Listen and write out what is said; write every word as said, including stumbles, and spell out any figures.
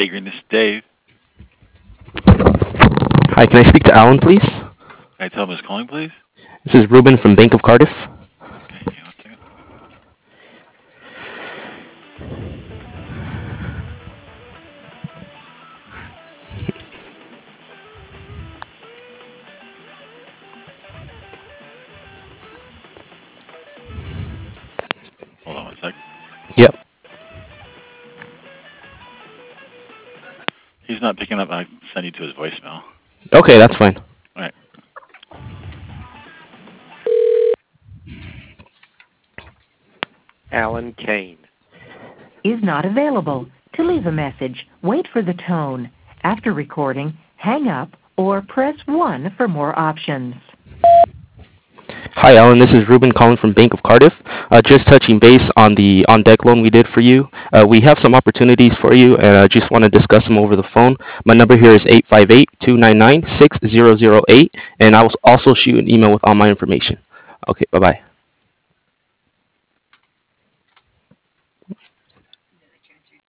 Jay Green, this is Dave. Hi, can I speak to Alan, please? Can I tell him who's calling, please? This is Ruben from Bank of Cardiff. Okay, hang on one second. Hold on one sec. Yep. He's not picking up. I send you to his voicemail. Okay, that's fine. All right. Alan Kane is not available. To leave a message, wait for the tone. After recording, hang up or press one for more options. Hi, Alan. This is Ruben calling from Bank of Cardiff. Uh, just touching base on the on-deck loan we did for you. Uh, we have some opportunities for you, and I just want to discuss them over the phone. My number here is eight five eight, two nine nine, six zero zero eight, and I will also shoot an email with all my information. Okay, bye-bye.